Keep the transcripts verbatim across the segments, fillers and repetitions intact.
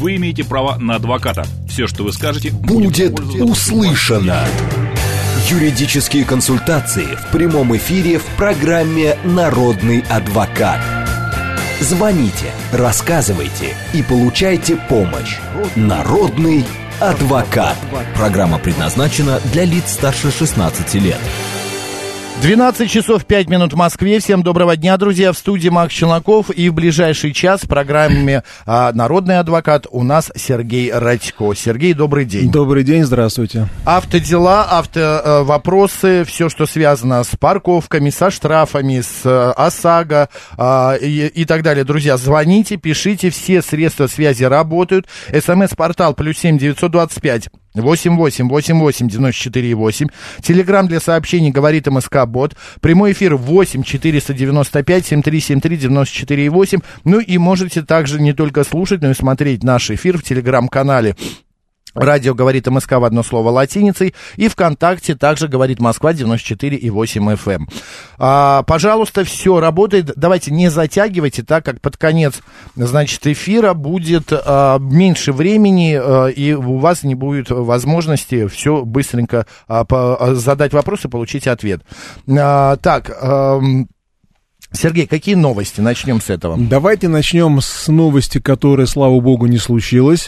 Вы имеете право на адвоката. Все, что вы скажете, будет услышано. Юридические консультации в прямом эфире в программе «Народный адвокат». Звоните, рассказывайте и получайте помощь. «Народный адвокат». Программа предназначена для лиц старше шестнадцати лет. двенадцать часов пять минут в Москве. Всем доброго дня, друзья. В студии Макс Челноков. И в ближайший час в программе а, «Народный адвокат» у нас Сергей Радько. Сергей, добрый день. Добрый день, здравствуйте. Автодела, автовопросы, все, что связано с парковками, со штрафами, с ОСАГО а, и, и так далее. Друзья, звоните, пишите, все средства связи работают. СМС-портал плюс семь девятьсот двадцать пять восемь восемь восемь восемь девяносто четыре восемь. Телеграм для сообщений говорит МСК-бот. Прямой эфир восемь четыреста девяносто пять семь три семь три девяносто четыре восемь. Ну и можете также не только слушать, но и смотреть наш эфир в телеграм-канале. Радио говорит МСК в одно слово латиницей. И ВКонтакте также говорит Москва девяносто четыре и восемь эф эм. А, пожалуйста, все работает. Давайте не затягивайте, так как под конец, значит, эфира будет а, меньше времени, а, и у вас не будет возможности все быстренько а, по, задать вопрос и получить ответ. А, так... А, Сергей, какие новости? Начнем с этого. Давайте начнем с новости, которая, слава богу, не случилась.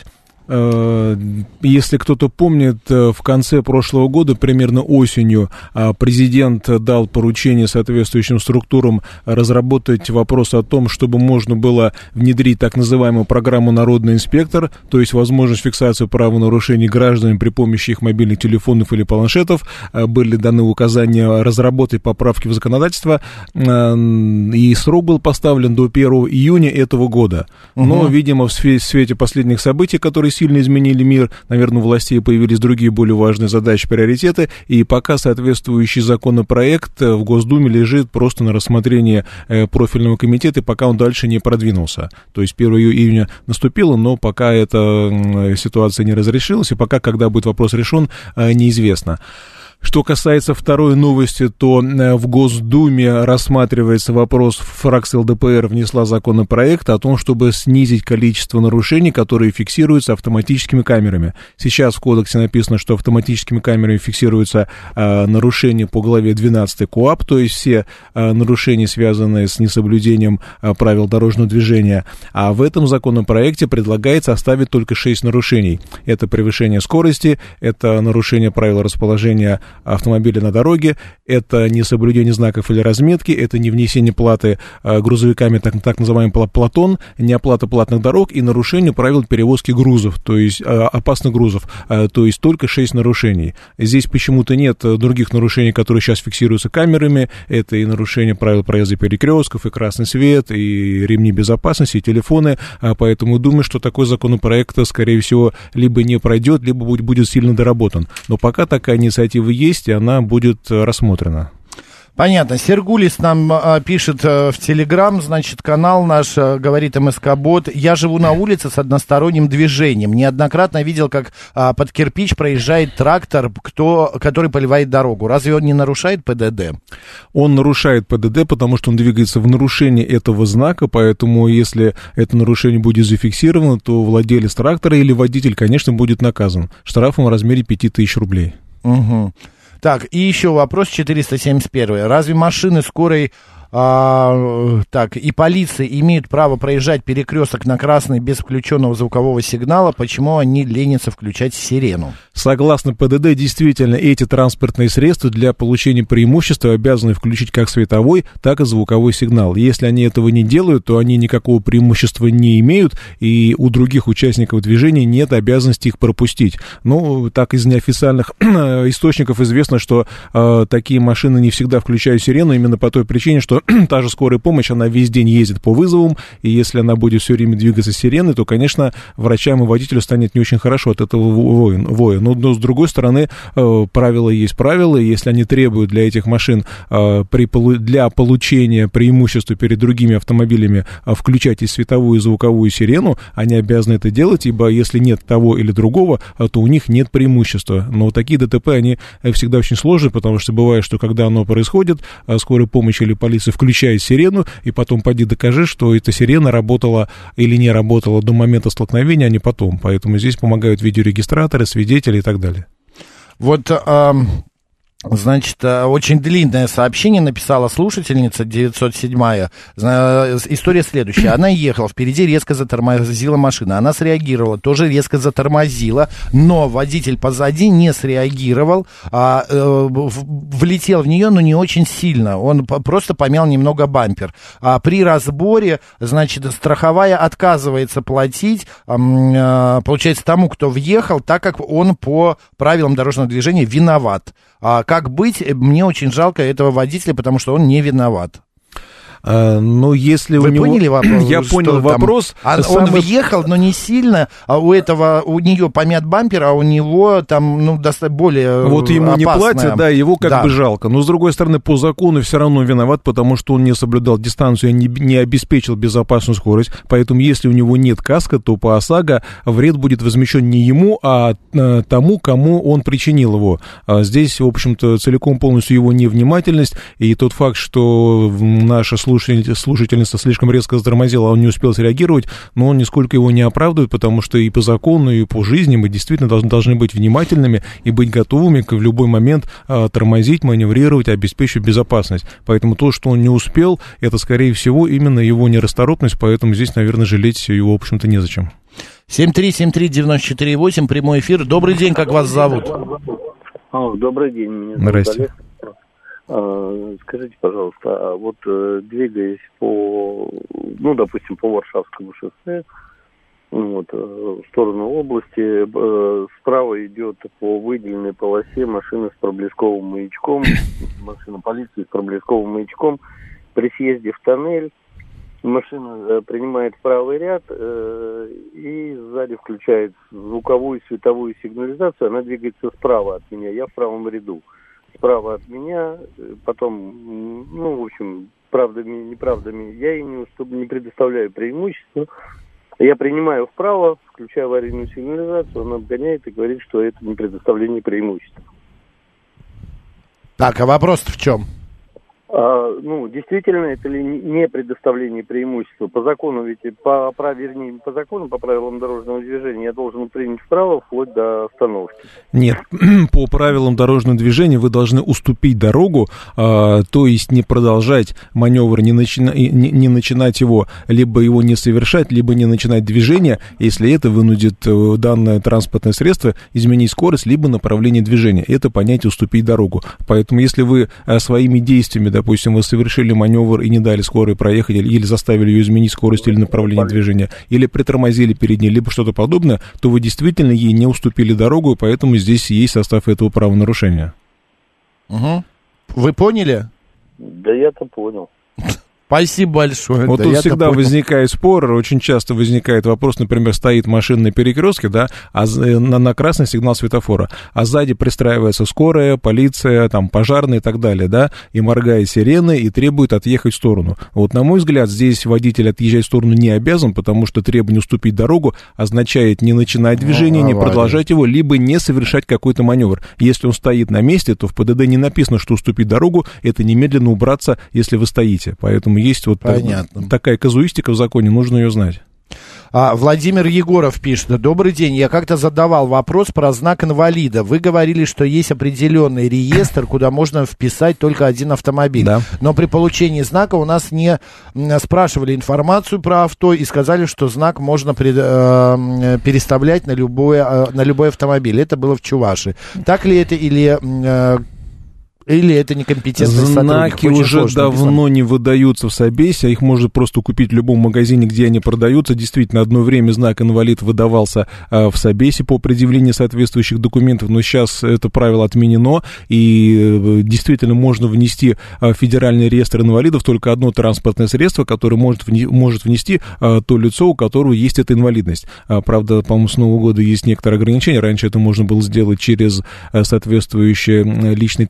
Если кто-то помнит, в конце прошлого года, примерно осенью, президент дал поручение соответствующим структурам разработать вопрос о том, чтобы можно было внедрить так называемую программу «Народный инспектор», то есть возможность фиксации правонарушений граждан при помощи их мобильных телефонов или планшетов. Были даны указания разработать поправки в законодательство, и срок был поставлен до первого июня этого года. Но, угу. видимо, в свете последних событий, которые сильно изменили мир, наверное, у властей появились другие более важные задачи, приоритеты, и пока соответствующий законопроект в Госдуме лежит просто на рассмотрении профильного комитета, и пока он дальше не продвинулся. То есть первого июня наступило, но пока эта ситуация не разрешилась, и пока, когда будет вопрос решен, неизвестно. Что касается второй новости, то в Госдуме рассматривается вопрос, фракция эл дэ пэ эр внесла законопроект о том, чтобы снизить количество нарушений, которые фиксируются автоматическими камерами. Сейчас в кодексе написано, что автоматическими камерами фиксируются а, нарушения по главе двенадцать КоАП, то есть все а, нарушения, связанные с несоблюдением а, правил дорожного движения. А в этом законопроекте предлагается оставить только шесть нарушений. Это превышение скорости, это нарушение правил расположения автомобиля на дороге, это несоблюдение знаков или разметки, это не внесение платы а, грузовиками, так, так называемый платон, неоплата платных дорог и нарушение правил перевозки грузов, то есть а, опасных грузов, а, то есть только шесть нарушений. Здесь почему-то нет других нарушений, которые сейчас фиксируются камерами, это и нарушение правил проезда перекрестков, и красный свет, и ремни безопасности, и телефоны, а, поэтому думаю, что такой законопроект, скорее всего, либо не пройдет, либо будет, будет сильно доработан. Но пока такая инициатива есть, и она будет рассмотрена. Понятно. Сергулис нам а, пишет а, в Телеграм, значит, канал наш, а, говорит МСК-бот. Я живу на улице с односторонним движением. Неоднократно видел, как а, под кирпич проезжает трактор, кто, который поливает дорогу. Разве он не нарушает пэ дэ дэ? Он нарушает пэ дэ дэ, потому что он двигается в нарушении этого знака, поэтому если это нарушение будет зафиксировано, то владелец трактора или водитель, конечно, будет наказан штрафом в размере пять тысяч рублей. Угу. Так, и еще вопрос четыреста семьдесят один. Разве машины скорой а, так, и полиция имеют право проезжать перекресток на красный без включенного звукового сигнала? Почему они ленятся включать сирену? Согласно пэ дэ дэ, действительно, эти транспортные средства для получения преимущества обязаны включить как световой, так и звуковой сигнал. Если они этого не делают, то они никакого преимущества не имеют, и у других участников движения нет обязанности их пропустить. Ну, так из неофициальных источников известно, что э, такие машины не всегда включают сирену, именно по той причине, что та же скорая помощь, она весь день ездит по вызовам, и если она будет все время двигаться с сиреной, то, конечно, врачам и водителю станет не очень хорошо от этого воя. Но, но с другой стороны, правила есть правила, и если они требуют для этих машин при, для получения преимущества перед другими автомобилями включать и световую, и звуковую сирену, они обязаны это делать, ибо если нет того или другого, то у них нет преимущества. Но такие ДТП, они всегда очень сложны, потому что бывает, что когда оно происходит, скорая помощь или полиция полиция включает сирену, и потом поди докажи, что эта сирена работала или не работала до момента столкновения, а не потом. Поэтому здесь помогают видеорегистраторы, свидетели и так далее. Вот... А... Значит, очень длинное сообщение написала слушательница девятьсот седьмая. История следующая. Она ехала, впереди резко затормозила машина. Она среагировала, тоже резко затормозила, но водитель позади не среагировал, а, э, влетел в нее, но не очень сильно. Он просто помял немного бампер. А при разборе, значит, страховая отказывается платить, э, получается, тому, кто въехал, так как он по правилам дорожного движения виноват. А как быть? Мне очень жалко этого водителя, потому что он не виноват. А, ну, если Вы у него... поняли вопрос? Я понял вопрос. А Самый... Он въехал, но не сильно, а у этого, у нее помят бампер, а у него там, ну, достаточно более Вот ему опасная. Не платят, да, его как да. бы жалко. Но, с другой стороны, по закону все равно виноват, потому что он не соблюдал дистанцию, не, не обеспечил безопасную скорость. Поэтому, если у него нет каска, то по ОСАГО вред будет возмещен не ему, а, а тому, кому он причинил его. А здесь, в общем-то, целиком полностью его невнимательность. И тот факт, что наша служба слушательница слишком резко затормозила, а он не успел среагировать, но он нисколько его не оправдывает, потому что и по закону, и по жизни мы действительно должны, должны быть внимательными и быть готовыми в любой момент а, тормозить, маневрировать, обеспечить безопасность. Поэтому то, что он не успел, это, скорее всего, именно его нерасторопность, поэтому здесь, наверное, жалеть его, в общем-то, незачем. семь три семь три девять четыре восемь, прямой эфир. Добрый день, как вас зовут? О, добрый день, меня зовут Здрасте. Олег. Скажите, пожалуйста, вот двигаясь по, ну, допустим, по Варшавскому шоссе, вот, в сторону области, справа идет по выделенной полосе машина с проблесковым маячком, машина полиции с проблесковым маячком. При съезде в тоннель машина принимает правый ряд и сзади включает звуковую и световую сигнализацию, она двигается справа от меня, я в правом ряду. Справа от меня, потом, ну, в общем, правдами, неправдами, я ей не, уступ, не предоставляю преимущества. Я принимаю вправо, включаю аварийную сигнализацию, она обгоняет и говорит, что это не предоставление преимущества. Так, а вопрос-то в чем? А, ну, действительно, это ли не предоставление преимущества? По закону, ведь по, по, вернее, по закону, по правилам дорожного движения, я должен принять вправо вплоть до остановки. Нет, по правилам дорожного движения вы должны уступить дорогу, а, то есть не продолжать маневр, не, начина, не, не начинать его, либо его не совершать, либо не начинать движение, если это вынудит данное транспортное средство изменить скорость, либо направление движения. Это понятие уступить дорогу. Поэтому, если вы своими действиями, допустим, вы совершили маневр и не дали скорой проехать, или, или заставили ее изменить скорость или направление движения, или притормозили перед ней, либо что-то подобное, то вы действительно ей не уступили дорогу, и поэтому здесь есть состав этого правонарушения. Угу. Вы поняли? Да я-то понял. Спасибо большое. Вот да, тут всегда понял. Возникает спор, очень часто возникает вопрос, например, стоит машина на перекрестке, да, а на, на красный сигнал светофора, а сзади пристраивается скорая, полиция, там, пожарные и так далее, да, и моргает сирены и требует отъехать в сторону. Вот, на мой взгляд, здесь водитель отъезжать в сторону не обязан, потому что требование уступить дорогу означает не начинать движение, ну, не продолжать его, либо не совершать какой-то маневр. Если он стоит на месте, то в ПДД не написано, что уступить дорогу, это немедленно убраться, если вы стоите, поэтому есть вот Понятно. такая казуистика в законе, нужно ее знать. А, Владимир Егоров пишет: добрый день, я как-то задавал вопрос про знак инвалида. Вы говорили, что есть определенный реестр, куда можно вписать только один автомобиль. Да. Но при получении знака у нас не спрашивали информацию про авто и сказали, что знак можно пред, э, переставлять на, любое, э, на любой автомобиль. Это было в Чувашии. Так ли это или... Э, Или это некомпетентный сотрудник? Знаки Очень уже давно писать. не выдаются в собесе, а их можно просто купить в любом магазине, где они продаются. Действительно, одно время знак инвалид выдавался а, в собесе по предъявлению соответствующих документов, но сейчас это правило отменено, и действительно можно внести а, в федеральный реестр инвалидов только одно транспортное средство, которое может, вне, может внести а, то лицо, у которого есть эта инвалидность. А, правда, по-моему, с Нового года есть некоторые ограничения. Раньше это можно было сделать через а, соответствующий личный кабинет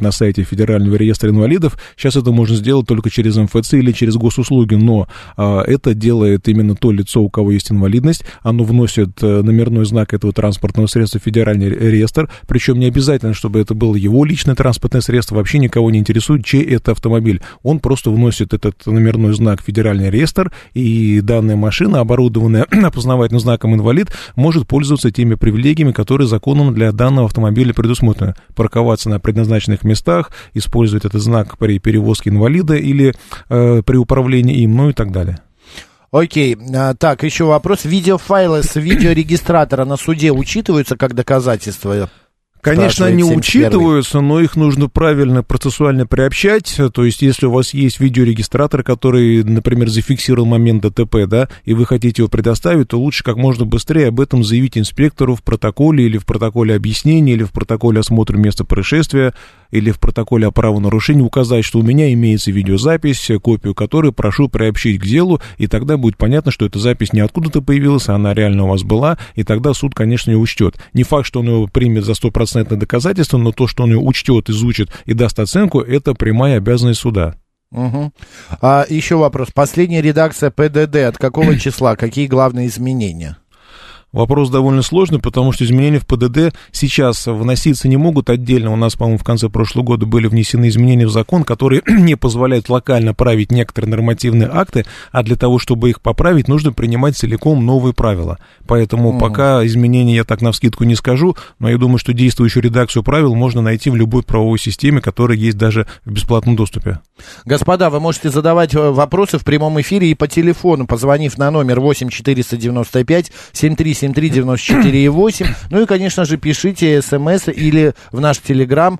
на сайте Федерального реестра инвалидов. Сейчас это можно сделать только через эм эф цэ или через госуслуги, но а, это делает именно то лицо, у кого есть инвалидность. Оно вносит а, номерной знак этого транспортного средства в Федеральный реестр, причем не обязательно, чтобы это было его личное транспортное средство, вообще никого не интересует, чей это автомобиль. Он просто вносит этот номерной знак в Федеральный реестр, и данная машина, оборудованная опознавательным знаком инвалид, может пользоваться теми привилегиями, которые законом для данного автомобиля предусмотрены. Парковаться на предназначенных местах, использовать этот знак при перевозке инвалида или э, при управлении им, ну и так далее. Окей, а, так, еще вопрос. Видеофайлы с видеорегистратора на суде учитываются как доказательство? Конечно, они учитываются, но их нужно правильно процессуально приобщать. То есть, если у вас есть видеорегистратор, который, например, зафиксировал момент ДТП, да, и вы хотите его предоставить, то лучше как можно быстрее об этом заявить инспектору в протоколе или в протоколе объяснения, или в протоколе осмотра места происшествия, или в протоколе о правонарушении указать, что у меня имеется видеозапись, копию которой прошу приобщить к делу, и тогда будет понятно, что эта запись не откуда-то появилась, она реально у вас была, и тогда суд, конечно, ее учтет. Не факт, что он его примет за сто процентов доказательство, но то, что он ее учтет, изучит и даст оценку, это прямая обязанность суда. Угу. А еще вопрос. Последняя редакция пэ дэ дэ от какого числа? Какие главные изменения? Вопрос довольно сложный, потому что изменения в пэ дэ дэ сейчас вноситься не могут отдельно. У нас, по-моему, в конце прошлого года были внесены изменения в закон, которые не позволяют локально править некоторые нормативные акты, а для того, чтобы их поправить, нужно принимать целиком новые правила. Поэтому mm. пока изменения я так навскидку не скажу, но я думаю, что действующую редакцию правил можно найти в любой правовой системе, которая есть даже в бесплатном доступе. Господа, вы можете задавать вопросы в прямом эфире и по телефону, позвонив на номер восемь четыреста девяносто пять семь три семь три девяносто четыре восемь. Ну и, конечно же, пишите смс или в наш телеграм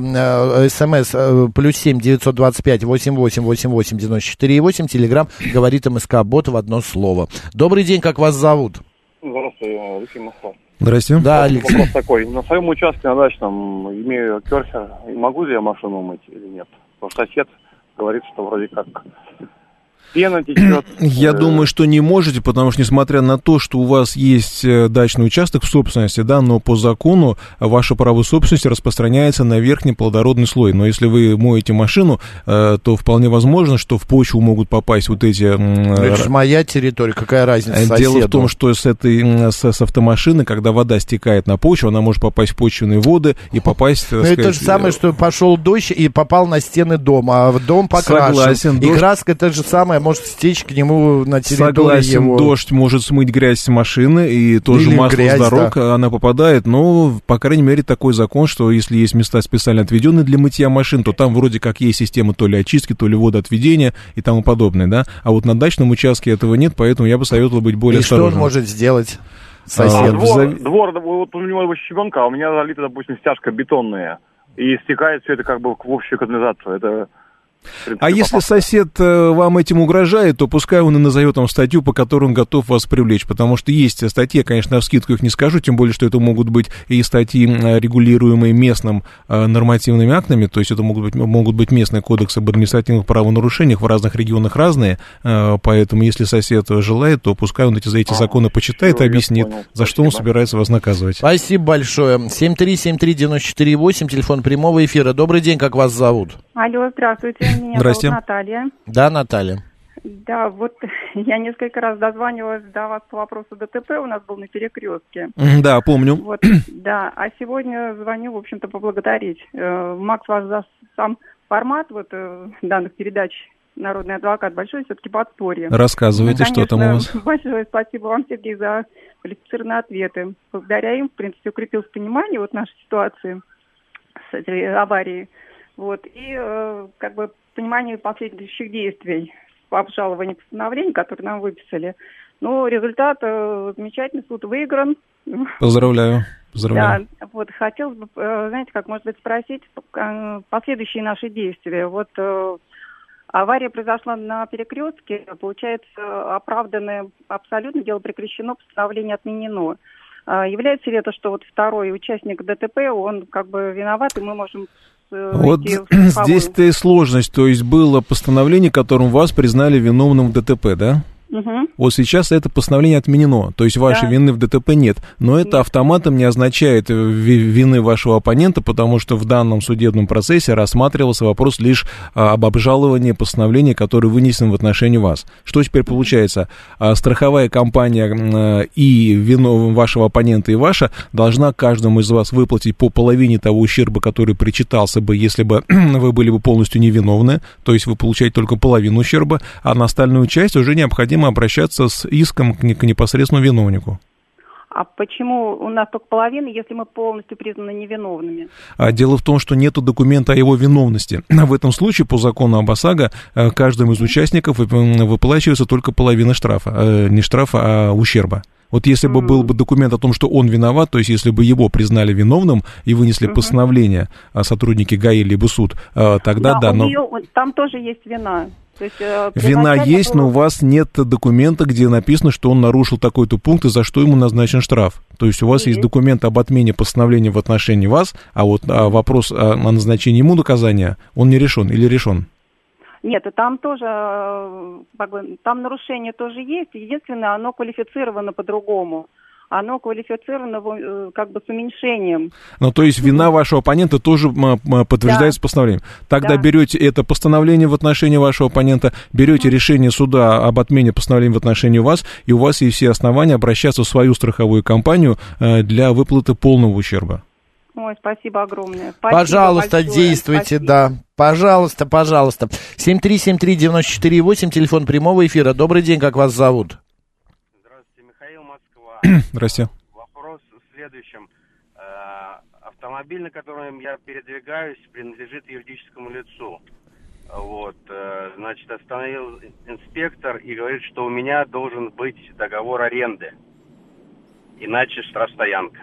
смс плюс семь девятьсот двадцать пять восемь восемь восемь восемь девяносто четыре восемь. Телеграм говорит МСК Бот в одно слово. Добрый день, как вас зовут? Здравствуйте, Алексей Москва. Здрасте. Да, Алексей. Вопрос такой. На своем участке на дачном имею керхер. Могу ли я машину мыть или нет? Потому что сосед говорит, что вроде как пена течет. Я думаю, что не можете, потому что, несмотря на то, что у вас есть дачный участок в собственности, да, но по закону ваше право собственности распространяется на верхний плодородный слой. Но если вы моете машину, то вполне возможно, что в почву могут попасть вот эти... Это же моя территория, какая разница соседу? Дело в том, что с этой с, с автомашины, когда вода стекает на почву, она может попасть в почвенные воды и попасть... Ну, это же самое, что пошел дождь и попал на стены дома, а дом покрашен. Согласен. И дождь... краска это же самое, может стечь к нему на территории Согласен, его. Дождь может смыть грязь с машины, и тоже Или масло грязь, с дорог, да. Она попадает, но, по крайней мере, такой закон, что если есть места специально отведенные для мытья машин, то там вроде как есть система то ли очистки, то ли водоотведения и тому подобное, да, а вот на дачном участке этого нет, поэтому я бы советовал быть более и осторожным. И что он может сделать, сосед? А, двор, двор, вот у него щебенка, а у меня залита, допустим, стяжка бетонная, и стекает все это как бы в общую канализацию, это... А если сосед э, вам этим угрожает, то пускай он и назовет вам статью, по которой он готов вас привлечь, потому что есть статьи, конечно, навскидку их не скажу, тем более, что это могут быть и статьи, регулируемые местным э, нормативными актами, то есть это могут быть, могут быть местные кодексы об административных правонарушениях, в разных регионах разные, э, поэтому если сосед желает, то пускай он эти, за эти а, законы почитает и объяснит, понял, за что он собирается вас наказывать. Спасибо большое. семь три семь три девяносто четыре восемь, телефон прямого эфира. Добрый день, как вас зовут? Алло, здравствуйте. Меня Здрасте. зовут Наталья. Да, Наталья. Да, вот я несколько раз дозванивалась до вас по вопросу ДТП, у нас был на перекрестке. Да, помню. Вот, да, а сегодня звоню, в общем-то, поблагодарить. Макс, вас за сам формат вот данных передач «Народный адвокат» большое все-таки подспорье. Рассказывайте, ну, конечно, что там у вас. Большое спасибо вам, Сергей, за квалифицированные ответы. Благодаря им, в принципе, укрепилось понимание вот нашей ситуации с этой аварией. Вот, и э, как бы понимание последующих действий по обжалованию постановлений, которые нам выписали. Ну, результат э, замечательный, суд выигран. Поздравляю. Поздравляю. Да, вот, хотелось бы, э, знаете, как, может быть, спросить э, последующие наши действия. Вот э, авария произошла на перекрестке, получается, оправданное абсолютно, дело прекращено, постановление отменено. Э, является ли это, что вот второй участник ДТП, он как бы виноват, и мы можем... Вот здесь-то и сложность, то есть было постановление, которым вас признали виновным в ДТП, да? Угу. Вот сейчас это постановление отменено, то есть вашей да. вины в ДТП нет, но это нет. автоматом не означает вины вашего оппонента, потому что в данном судебном процессе рассматривался вопрос лишь об обжаловании постановления, которое вынесено в отношении вас. Что теперь получается? Страховая компания и вину вашего оппонента и ваша должна каждому из вас выплатить по половине того ущерба, который причитался бы, если бы вы были бы полностью невиновны, то есть вы получаете только половину ущерба, а на остальную часть уже необходимо обращаться с иском к непосредственному виновнику. А почему у нас только половина, если мы полностью признаны невиновными? А дело в том, что нет документа о его виновности. В этом случае, по закону об ОСАГО, каждому из участников выплачивается только половина штрафа. Не штрафа, а ущерба. Вот если бы был бы документ о том, что он виноват, то есть если бы его признали виновным и вынесли угу. постановление сотрудники ГАИ либо суд, тогда да. да но... нее, там тоже есть вина. То есть, э, вина есть, было... но у вас нет документа, где написано, что он нарушил такой-то пункт и за что ему назначен штраф. То есть у вас есть, есть документ об отмене постановления в отношении вас, а вот а вопрос о, о назначении ему наказания, он не решен или решен? Нет, и там тоже, как бы, там нарушение тоже есть, единственное, оно квалифицировано по-другому. Оно квалифицировано как бы с уменьшением. Ну, то есть вина вашего оппонента тоже подтверждается да. постановлением. Тогда да. берете это постановление в отношении вашего оппонента, берете mm-hmm. решение суда об отмене постановления в отношении вас, и у вас есть все основания обращаться в свою страховую компанию для выплаты полного ущерба. Ой, спасибо огромное. Спасибо пожалуйста, большое. Действуйте, спасибо. Да. Пожалуйста, пожалуйста. семь три семь три девять четыре восемь, телефон прямого эфира. Добрый день, как вас зовут? Здравствуйте. Вопрос в следующем. Автомобиль, на котором я передвигаюсь, принадлежит юридическому лицу. Вот, значит, остановил инспектор и говорит, что у меня должен быть договор аренды. Иначе штрафстоянка.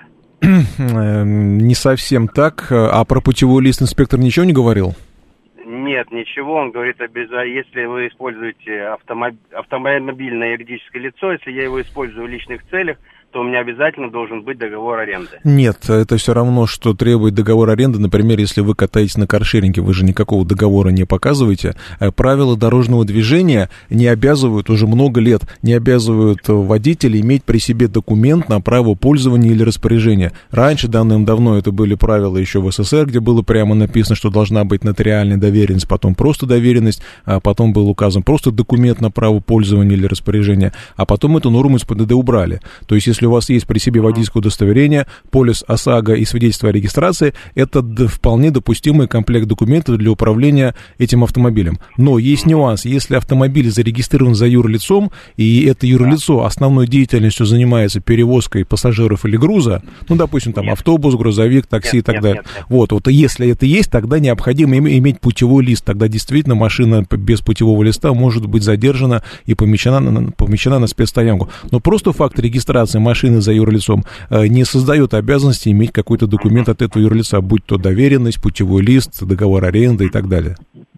Не совсем так. А про путевой лист инспектор ничего не говорил? Нет, ничего. Он говорит, если вы используете автомоб... автомобильное юридическое лицо, если я его использую в личных целях, то у меня обязательно должен быть договор аренды. Нет, это все равно, что требует договор аренды. Например, если вы катаетесь на каршеринге, вы же никакого договора не показываете. Правила дорожного движения не обязывают, уже много лет, не обязывают водителей иметь при себе документ на право пользования или распоряжения. Раньше, давным-давно, это были правила еще в СССР, где было прямо написано, что должна быть нотариальная доверенность, потом просто доверенность, а потом был указан просто документ на право пользования или распоряжения, а потом эту норму из ПДД убрали. То есть, если Если у вас есть при себе водительское удостоверение, полис ОСАГО и свидетельство о регистрации, это вполне допустимый комплект документов для управления этим автомобилем. Но есть нюанс. Если автомобиль зарегистрирован за юрлицом, и это юрлицо основной деятельностью занимается перевозкой пассажиров или груза, ну, допустим, там нет. автобус, грузовик, такси нет, и так нет, далее. Нет, нет. Вот, вот если это есть, тогда необходимо иметь путевой лист. Тогда действительно машина без путевого листа может быть задержана и помещена на, помещена на спецстоянку. Но просто факт регистрации машины машины за юрлицом не создает обязанности иметь какой-то документ от этого юрлица, будь то доверенность, путевой лист, договор аренды и так далее.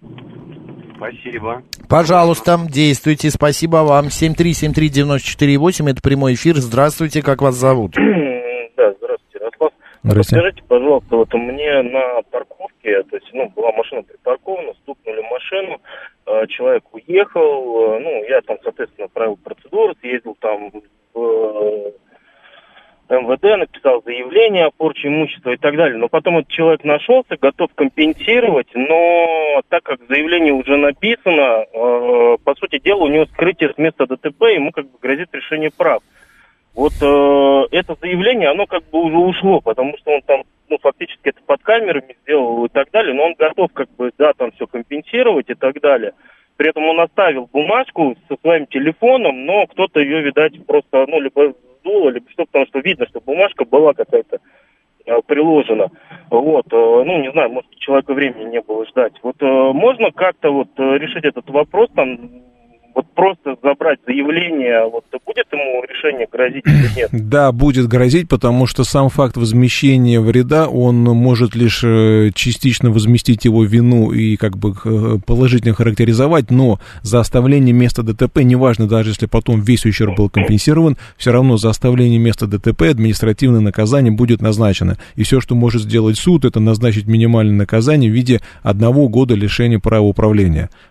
Спасибо. Пожалуйста, действуйте. Спасибо вам. семь три семь три девять четыре восемь, это прямой эфир. Здравствуйте, как вас зовут? Да, здравствуйте, Ярослав. Здравствуйте. Скажите, пожалуйста, вот мне на парковке, то есть, ну, была машина припаркована, стукнули машину, человек уехал, ну, я там, соответственно, провел процедуру, съездил там в МВД, написал заявление о порче имущества и так далее. Но потом этот человек нашелся, готов компенсировать, но так как заявление уже написано, э, по сути дела, у него скрытие с места ДТП, ему как бы грозит решение прав. Вот э, это заявление, оно как бы уже ушло, потому что он там, ну, фактически это под камерами сделал и так далее, но он готов как бы, да, там все компенсировать и так далее. При этом он оставил бумажку со своим телефоном, но кто-то ее, видать, просто, ну, либо сдуло, либо что, потому что видно, что бумажка была какая-то э, приложена. Вот, э, ну, не знаю, может, у человека времени не было ждать. Вот э, можно как-то вот э, решить этот вопрос, там, вот просто забрать заявление, вот будет ему решение грозить или нет? Да, будет грозить, потому что сам факт возмещения вреда, он может лишь частично возместить его вину и как бы положительно характеризовать, но за оставление места ДТП, неважно, даже если потом весь ущерб был компенсирован, все равно за оставление места ДТП административное наказание будет назначено. И все, что может сделать суд, это назначить минимальное наказание в виде одного года лишения права управления.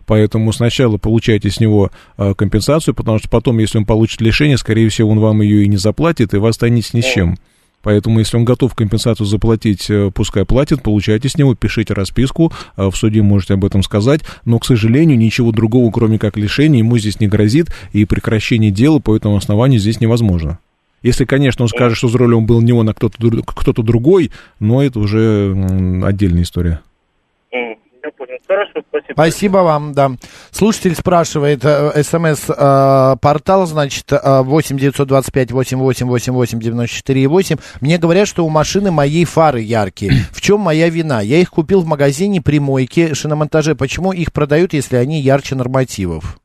Поэтому сначала получайте с него э, компенсацию, потому что потом, если он получит лишение, скорее всего, он вам ее и не заплатит, и вы останетесь ни с чем. Поэтому, если он готов компенсацию заплатить, пускай платит, получайте с него, пишите расписку, в суде можете об этом сказать, но, к сожалению, ничего другого, кроме как лишения, ему здесь не грозит, и прекращение дела по этому основанию здесь невозможно. Если, конечно, он скажет, что за рулем был не он, а кто-то, кто-то другой, но это уже отдельная история. Я понял. Хорошо, спасибо. Спасибо вам, да. Слушатель спрашивает, смс-портал, значит, восемь девятьсот двадцать пять восемь восемь восемь восемь девяносто четыре восемь. Мне говорят, что у машины моей фары яркие. В чем моя вина? Я их купил в магазине при мойке, шиномонтаже. Почему их продают, если они ярче нормативов?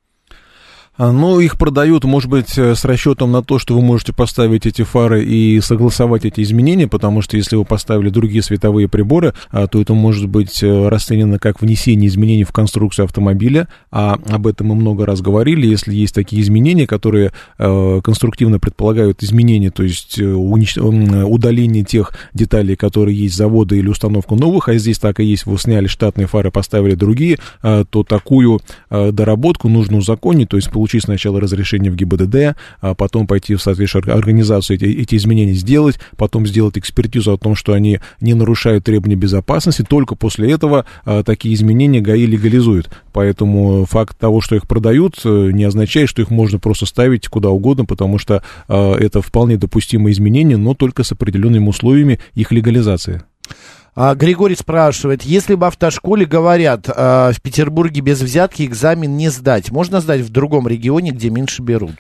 Ну, их продают, может быть, с расчетом на то, что вы можете поставить эти фары и согласовать эти изменения, потому что если вы поставили другие световые приборы, то это может быть расценено как внесение изменений в конструкцию автомобиля, а об этом мы много раз говорили. Если есть такие изменения, которые конструктивно предполагают изменения, то есть удаление тех деталей, которые есть с завода, или установку новых, а здесь так и есть, вы сняли штатные фары, поставили другие, то такую доработку нужно узаконить, то есть получить сначала разрешение в ГИБДД, а потом пойти в соответствующую организацию эти, эти изменения сделать, потом сделать экспертизу о том, что они не нарушают требования безопасности, только после этого а, такие изменения ГАИ легализуют. Поэтому факт того, что их продают, не означает, что их можно просто ставить куда угодно, потому что а, это вполне допустимые изменения, но только с определенными условиями их легализации. Григорий спрашивает, если в автошколе говорят, э, в Петербурге без взятки экзамен не сдать, можно сдать в другом регионе, где меньше берут?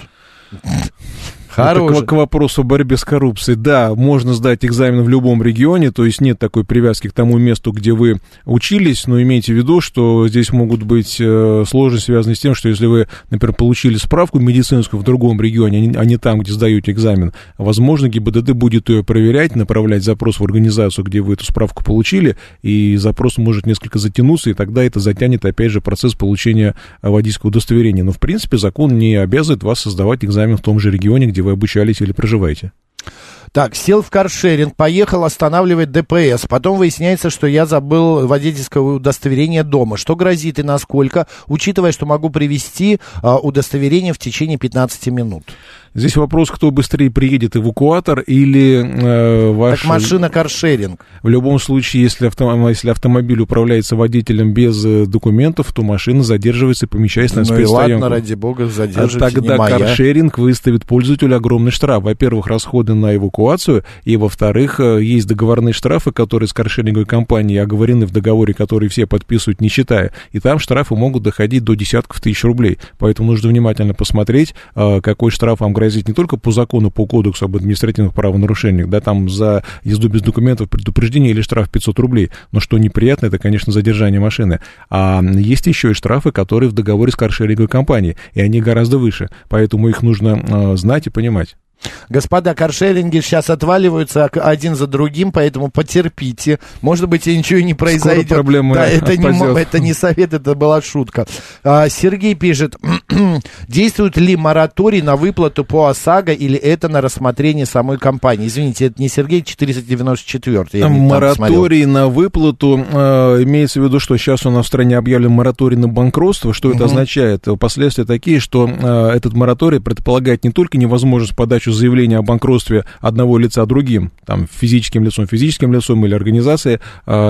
Это к, к вопросу о борьбе с коррупцией. Да, можно сдать экзамен в любом регионе, то есть нет такой привязки к тому месту, где вы учились, но имейте в виду, что здесь могут быть э, сложности, связанные с тем, что если вы, например, получили справку медицинскую в другом регионе, а не там, где сдаете экзамен, возможно, ГИБДД будет ее проверять, направлять запрос в организацию, где вы эту справку получили, и запрос может несколько затянуться, и тогда это затянет, опять же, процесс получения водительского удостоверения. Но, в принципе, закон не обязывает вас сдавать экзамен в том же регионе, где вы обучались или проживаете. Так, сел в каршеринг, поехал останавливать ДПС. Потом выясняется, что я забыл водительское удостоверение дома. Что грозит и насколько, учитывая, что могу привезти а, удостоверение в течение пятнадцати минут? Здесь вопрос, кто быстрее приедет, эвакуатор или э, ваш... Так машина каршеринг. В любом случае, если, авто... если автомобиль управляется водителем без документов, то машина задерживается и помещается на спецстоянку. Ну и ладно, ради бога, задерживайте, а тогда не моя. Каршеринг выставит пользователю огромный штраф. Во-первых, расходы на эвакуацию, и во-вторых, есть договорные штрафы, которые с каршеринговой компанией оговорены в договоре, который все подписывают, не считая. И там штрафы могут доходить до десятков тысяч рублей. Поэтому нужно внимательно посмотреть, какой штраф вам грозит не только по закону, по кодексу об административных правонарушениях, да, там за езду без документов предупреждение или штраф пятьсот рублей, но что неприятно, это, конечно, задержание машины. А есть еще и штрафы, которые в договоре с каршеринговой компанией, и они гораздо выше, поэтому их нужно э, знать и понимать. Господа, каршеринги сейчас отваливаются один за другим, поэтому потерпите. Может быть, и ничего не произойдет. Скоро проблема да, это не, это не совет, это была шутка. А, Сергей пишет, действует ли мораторий на выплату по ОСАГО или это на рассмотрение самой компании? Извините, это не Сергей, четыреста девяносто четвёртый. Мораторий на выплату, э, имеется в виду, что сейчас у нас в стране объявлен мораторий на банкротство. Что это uh-huh. означает? Последствия такие, что э, этот мораторий предполагает не только невозможность подачи заявления о банкротстве одного лица другим, там, физическим лицом, физическим лицом или организацией,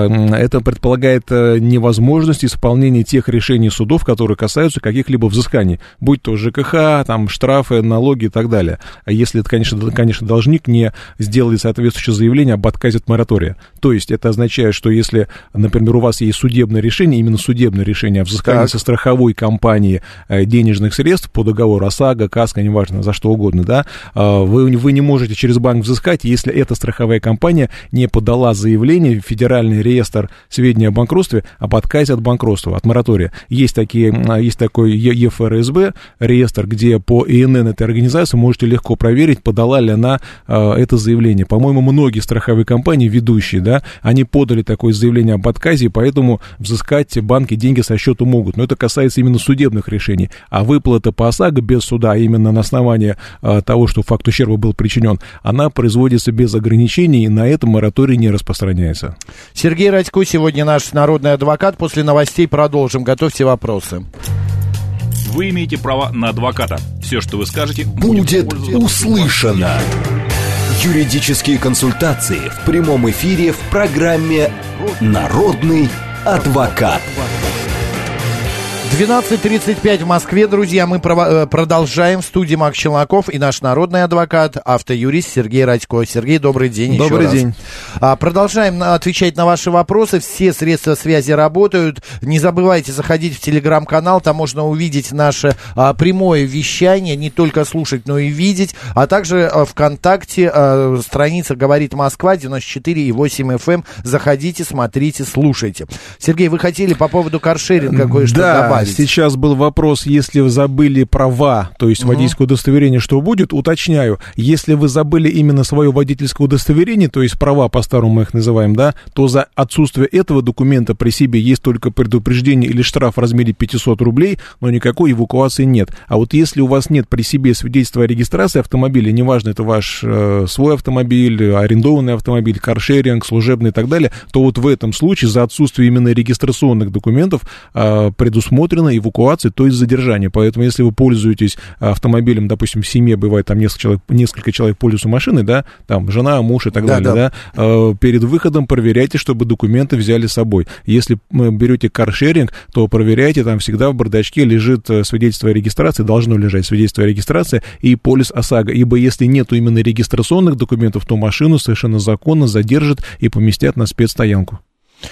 это предполагает невозможность исполнения тех решений судов, которые касаются каких-либо взысканий, будь то ЖКХ, там, штрафы, налоги и так далее. А если это, конечно, конечно, должник не сделает соответствующее заявление об отказе от моратория. То есть это означает, что если, например, у вас есть судебное решение, именно судебное решение о взыскании так. со страховой компании денежных средств по договору ОСАГО, КАСКО, неважно, за что угодно, да, Вы, вы не можете через банк взыскать, если эта страховая компания не подала заявление в Федеральный реестр сведений о банкротстве об отказе от банкротства, от моратория. Есть, такие, есть такой ЕФРСБ, реестр, где по ИНН этой организации можете легко проверить, подала ли она э, это заявление. По-моему, многие страховые компании, ведущие, да, они подали такое заявление об отказе, и поэтому взыскать банки деньги со счета могут. Но это касается именно судебных решений. А выплата по ОСАГО без суда, именно на основании э, того, что фактически факт ущерба был причинен, она производится без ограничений, и на этом мораторий не распространяется. Сергей Радько сегодня наш народный адвокат. После новостей продолжим. Готовьте вопросы. Вы имеете право на адвоката. Все, что вы скажете, будет услышано. Юридические консультации в прямом эфире в программе «Народный адвокат». двенадцать тридцать пять в Москве, друзья, мы про- продолжаем. В студии Макс Челноков и наш народный адвокат, автоюрист Сергей Радько. Сергей, добрый день. Добрый еще день. Раз. А, продолжаем отвечать на ваши вопросы. Все средства связи работают. Не забывайте заходить в телеграм-канал, там можно увидеть наше а, прямое вещание, не только слушать, но и видеть. А также а, ВКонтакте а, страница «Говорит Москва» девяносто четыре и восемь эф эм. Заходите, смотрите, слушайте. Сергей, вы хотели по поводу каршеринга кое-что да. добавить? Сейчас был вопрос, если вы забыли права, то есть угу. водительское удостоверение, что будет? Уточняю, если вы забыли именно свое водительское удостоверение, то есть права, по-старому мы их называем, да, то за отсутствие этого документа при себе есть только предупреждение или штраф в размере пятьсот рублей, но никакой эвакуации нет. А вот если у вас нет при себе свидетельства о регистрации автомобиля, неважно, это ваш э, свой автомобиль, арендованный автомобиль, каршеринг, служебный и так далее, то вот в этом случае за отсутствие именно регистрационных документов э, предусмотрено эвакуации, то есть задержание. Поэтому, если вы пользуетесь автомобилем, допустим, в семье бывает там несколько человек, несколько человек пользуются машиной, да, там жена, муж и так да, далее, да, да э, перед выходом проверяйте, чтобы документы взяли с собой. Если вы берете каршеринг, то проверяйте, там всегда в бардачке лежит свидетельство о регистрации, должно лежать свидетельство о регистрации и полис ОСАГО, ибо если нету именно регистрационных документов, то машину совершенно законно задержат и поместят на спецстоянку.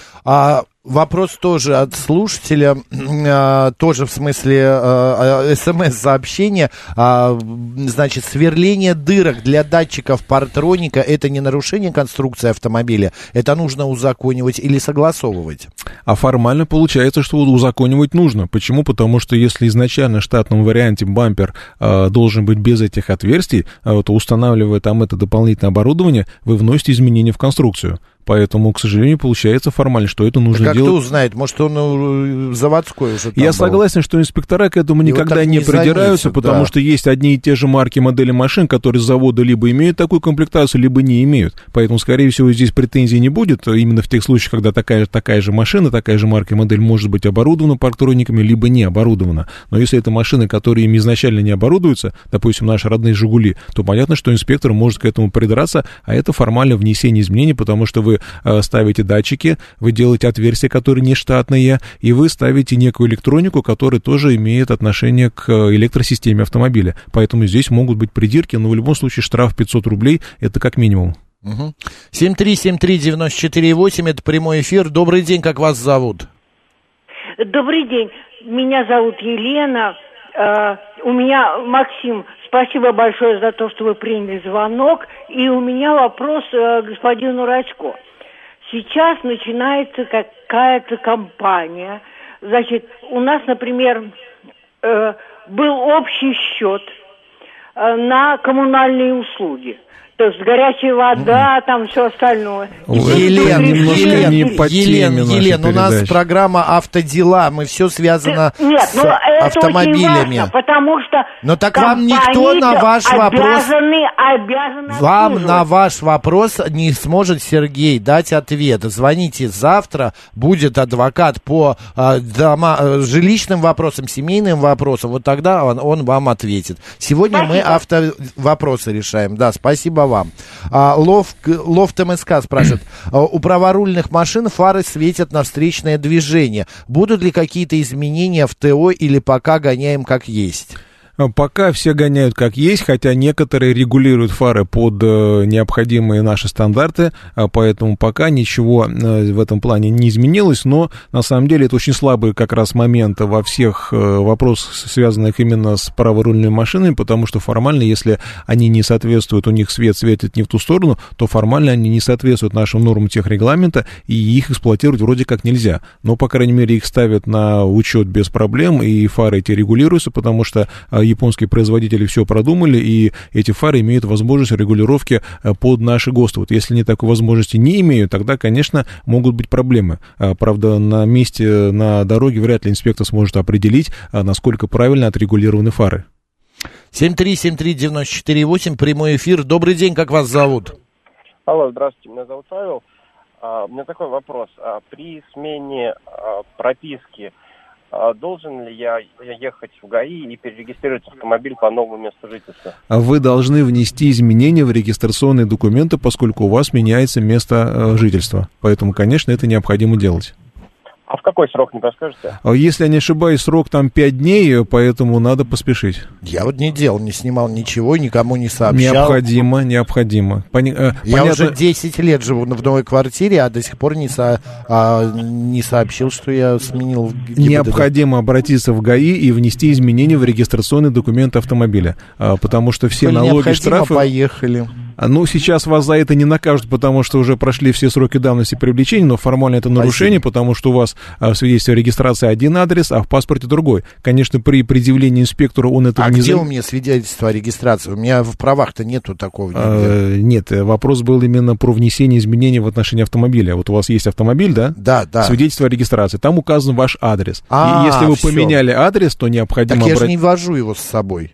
А вопрос тоже от слушателя, э, тоже в смысле э, смс-сообщения. Э, значит, сверление дырок для датчиков партроника — это не нарушение конструкции автомобиля? Это нужно узаконивать или согласовывать? А формально получается, что узаконивать нужно. Почему? Потому что если изначально в штатном варианте бампер э, должен быть без этих отверстий, э, то устанавливая там это дополнительное оборудование, вы вносите изменения в конструкцию. Поэтому, к сожалению, получается формально, что это нужно так делать. Как кто узнает? Может, он заводской уже там Я был. Согласен, что инспектора к этому и никогда вот не, не придираются, заметят, потому да. что есть одни и те же марки, модели машин, которые с завода либо имеют такую комплектацию, либо не имеют. Поэтому, скорее всего, здесь претензий не будет. Именно в тех случаях, когда такая, такая же машина, такая же марка и модель может быть оборудована партрониками, либо не оборудована. Но если это машины, которые им изначально не оборудуются, допустим, наши родные «Жигули», то понятно, что инспектор может к этому придраться, а это формально внесение изменений, потому что вы ставите датчики, вы делаете отверстия, которые не штатные, и вы ставите некую электронику, которая тоже имеет отношение к электросистеме автомобиля. Поэтому здесь могут быть придирки, но в любом случае штраф пятьсот рублей — это как минимум. Угу. семь три семь три девять четыре восемь, это прямой эфир. Добрый день, как вас зовут? Добрый день, меня зовут Елена. Uh, у меня, Максим, спасибо большое за то, что вы приняли звонок. И у меня вопрос uh, господину Радько. Сейчас начинается какая-то кампания. Значит, у нас, например, uh, был общий счет uh, на коммунальные услуги. То есть горячая вода, там все остальное. Елена, Елена, Елена, Елена, у нас программа «Автодела», мы все связано Ты, нет, с ну, это автомобилями. Важно, потому что но так вам никто на ваш вопрос... Обязаны, обязаны вам на ваш вопрос не сможет Сергей дать ответ. Звоните завтра, будет адвокат по а, дома, жилищным вопросам, семейным вопросам, вот тогда он, он вам ответит. Сегодня спасибо. Мы автовопросы решаем. Да, спасибо вам. А, Лофт, Лофт МСК спрашивает. У праворульных машин фары светят на встречное движение. Будут ли какие-то изменения в ТО или пока гоняем как есть? Пока все гоняют как есть, хотя некоторые регулируют фары под э, необходимые наши стандарты, а поэтому пока ничего э, в этом плане не изменилось, но на самом деле это очень слабый как раз момент во всех э, вопросах, связанных именно с праворульными машинами, потому что формально, если они не соответствуют, у них свет светит не в ту сторону, то формально они не соответствуют нашим нормам техрегламента, и их эксплуатировать вроде как нельзя. Но, по крайней мере, их ставят на учет без проблем, и фары эти регулируются, потому что японские производители все продумали, и эти фары имеют возможность регулировки под наши ГОСТы. Вот если они такой возможности не имеют, тогда, конечно, могут быть проблемы. Правда, на месте, на дороге вряд ли инспектор сможет определить, насколько правильно отрегулированы фары. семь три семь три девять четыре восемь, прямой эфир. Добрый день, как вас зовут? Алло, здравствуйте, меня зовут Павел. А, у меня такой вопрос. А, при смене а, прописки а, должен ли я ехать в ГАИ и перерегистрировать автомобиль по новому месту жительства? Вы должны внести изменения в регистрационные документы, поскольку у вас меняется место э, жительства. Поэтому, конечно, это необходимо делать. А в какой срок, не подскажете? Если я не ошибаюсь, срок там пять дней, поэтому надо поспешить. Я вот не делал, не снимал ничего, никому не сообщал. Необходимо, необходимо. Пони... Я Понятно... уже десять лет живу в новой квартире, а до сих пор не, со... а, не сообщил, что я сменил ГИБДД. Необходимо обратиться в ГАИ и внести изменения в регистрационный документ автомобиля, потому что все Необходимо, налоги, штрафы... поехали. Ну, сейчас вас за это не накажут, потому что уже прошли все сроки давности привлечения, но формально это нарушение, Спасибо. Потому что у вас в свидетельстве о регистрации один адрес, а в паспорте другой. Конечно, при предъявлении инспектору он это а не... А где у меня свидетельство о регистрации? У меня в правах-то нету такого. А, нет, вопрос был именно про внесение изменений в отношении автомобиля. Вот у вас есть автомобиль, да? Да, да. Свидетельство о регистрации. Там указан ваш адрес. А, и если вы все. поменяли адрес, то необходимо... Так я обрат... же не вожу его с собой.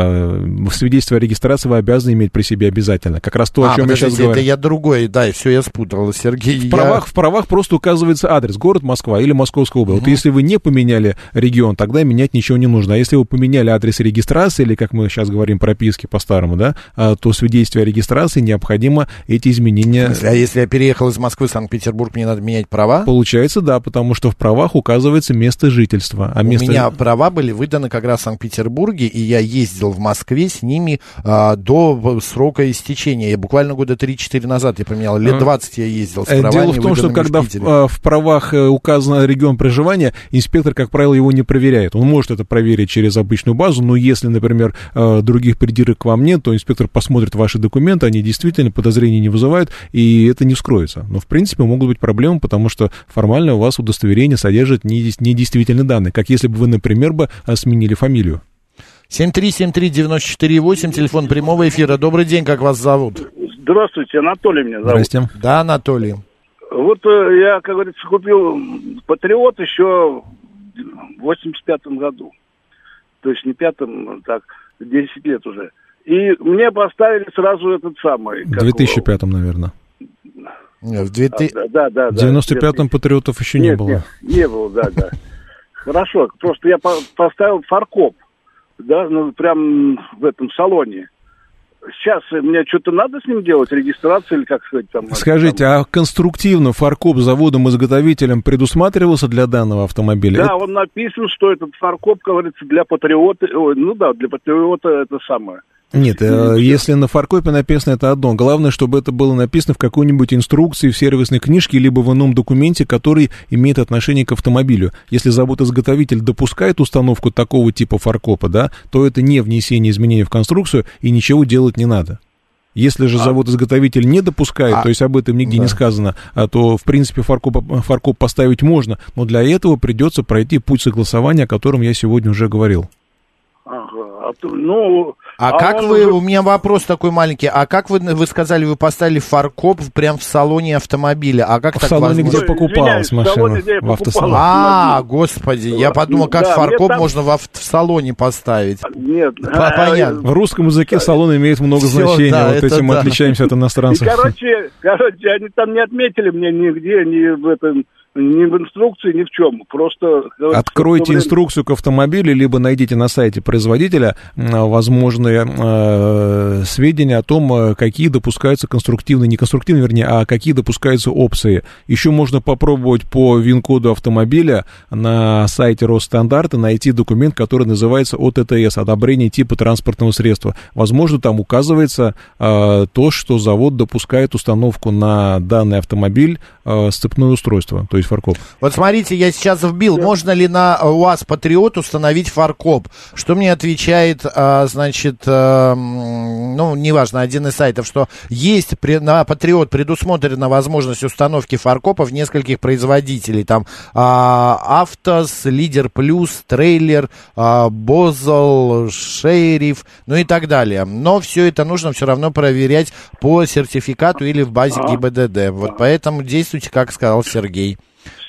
В свидетельстве о регистрации вы обязаны иметь при себе обязательно. Как раз то, о а, чем я сейчас говорю. Это я другой, да, и все, я спутал, Сергей. В, я... правах, в правах просто указывается адрес, город Москва или Московская область. Uh-huh. Вот если вы не поменяли регион, тогда менять ничего не нужно. А если вы поменяли адрес регистрации, или, как мы сейчас говорим, прописки по-старому, да, то в свидетельстве о регистрации необходимо эти изменения... А если я переехал из Москвы в Санкт-Петербург, мне надо менять права? Получается, да, потому что в правах указывается место жительства. А У место... меня права были выданы как раз в Санкт-Петербурге, и я ездил в Москве с ними а, до срока истечения. Я буквально года три-четыре назад я поменял. Лет двадцать я ездил с правами. Дело в том, что когда в, в, в правах указан регион проживания, инспектор, как правило, его не проверяет. Он может это проверить через обычную базу, но если, например, других придирок к вам нет, то инспектор посмотрит ваши документы, они действительно подозрений не вызывают, и это не вскроется. Но, в принципе, могут быть проблемы, потому что формально у вас удостоверение содержит недействительные данные, как если бы вы, например, бы сменили фамилию. семь три семь три девять четыре восемь, телефон прямого эфира. Добрый день, как вас зовут? Здравствуйте, Анатолий меня зовут. Здрасте. Да, Анатолий. Вот э, я, как говорится, купил Патриот еще в восемьдесят пятом году. То есть не пятом, так, десять лет уже. И мне поставили сразу этот самый... В две тысячи пятом, наверное. В две тысячи... а, да, да, да, в девяносто пятом Патриотов еще нет, не было. Нет, не было, да, да. Хорошо, просто я поставил фаркоп. Да, ну прям в этом салоне. Сейчас мне что-то надо с ним делать, регистрацию или как сказать там. Скажите, там... а конструктивно фаркоп заводом-изготовителем предусматривался для данного автомобиля? Да, это... он написан, что этот фаркоп, говорится, для Патриота. Ой, ну да, для Патриота это самое. Нет, э, если на фаркопе написано, это одно. Главное, чтобы это было написано в какой-нибудь инструкции, в сервисной книжке, либо в ином документе, который имеет отношение к автомобилю. Если завод-изготовитель допускает установку такого типа фаркопа, да, то это не внесение изменений в конструкцию, и ничего делать не надо. Если же а, завод-изготовитель не допускает, а, то есть об этом нигде да. не сказано, а, то, в принципе, фаркоп, фаркоп поставить можно, но для этого придется пройти путь согласования, о котором я сегодня уже говорил. Ага, ну... А, а как вы, уже... у меня вопрос такой маленький, а как вы, вы сказали, вы поставили фаркоп прям в салоне автомобиля, а как в так салоне, возможно? где покупалась машина, в, салоне, где в автосалоне. А, господи, я подумал, как да, фаркоп там... можно в, в салоне поставить. Нет. Понятно. В русском языке салон имеет много Все, значений, да, вот этим да. мы отличаемся от иностранцев. И, короче, короче, они там не отметили мне нигде, ни в этом... Ни в инструкции, ни в чем. Просто... Откройте инструкцию к автомобилю, либо найдите на сайте производителя возможные э, сведения о том, какие допускаются конструктивные, не конструктивные, вернее, а какие допускаются опции. Еще можно попробовать по ВИН-коду автомобиля на сайте Росстандарта найти документ, который называется о тэ тэ эс, одобрение типа транспортного средства. Возможно, там указывается э, то, что завод допускает установку на данный автомобиль э, сцепное устройство, то есть фаркоп. Вот смотрите, я сейчас вбил, да. можно ли на УАЗ Патриот установить фаркоп? Что мне отвечает, а, значит, а, ну, неважно, один из сайтов, что есть при, на Патриот предусмотрена возможность установки фаркопа в нескольких производителей. Там а, Автос, Лидер Плюс, Трейлер, а, Бозл, Шериф, ну и так далее. Но все это нужно все равно проверять по сертификату или в базе ГИБДД. Вот поэтому действуйте, как сказал Сергей.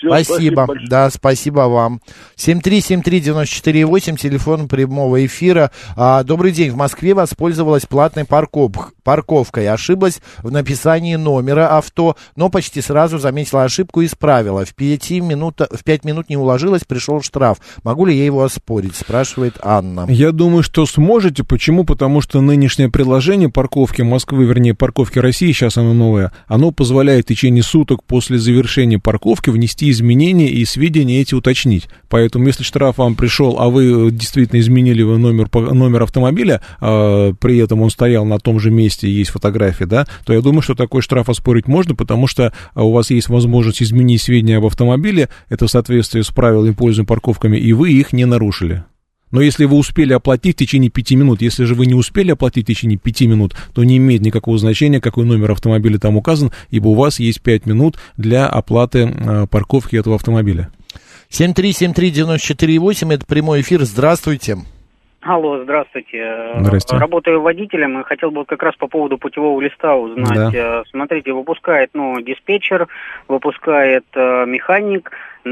Всё, спасибо. большое. Да, спасибо вам. семь три семь три девять четыре восемь, телефон прямого эфира. А, добрый день. В Москве воспользовалась платной парков... парковкой. Ошиблась в написании номера авто, но почти сразу заметила ошибку и исправила. В, пяти минут... в пять минут не уложилась, пришел штраф. Могу ли я его оспорить? Спрашивает Анна. Я думаю, что сможете. Почему? Потому что нынешнее приложение парковки Москвы, вернее, парковки России, сейчас оно новое, оно позволяет в течение суток после завершения парковки внести изменения и сведения эти уточнить. Поэтому, если штраф вам пришел, а вы действительно изменили номер, номер автомобиля, а при этом он стоял на том же месте, есть фотография, да, то я думаю, что такой штраф оспорить можно, потому что у вас есть возможность изменить сведения об автомобиле, это в соответствии с правилами пользования парковками, и вы их не нарушили. Но если вы успели оплатить в течение пяти минут, если же вы не успели оплатить в течение пяти минут, то не имеет никакого значения, какой номер автомобиля там указан, ибо у вас есть пять минут для оплаты э, парковки этого автомобиля. семь три семь три девять четыре восемь, это прямой эфир. Здравствуйте. Алло, здравствуйте. Здрасте. Работаю водителем и хотел бы как раз по поводу путевого листа узнать. Да. Смотрите, выпускает, ну, диспетчер, выпускает э, механик,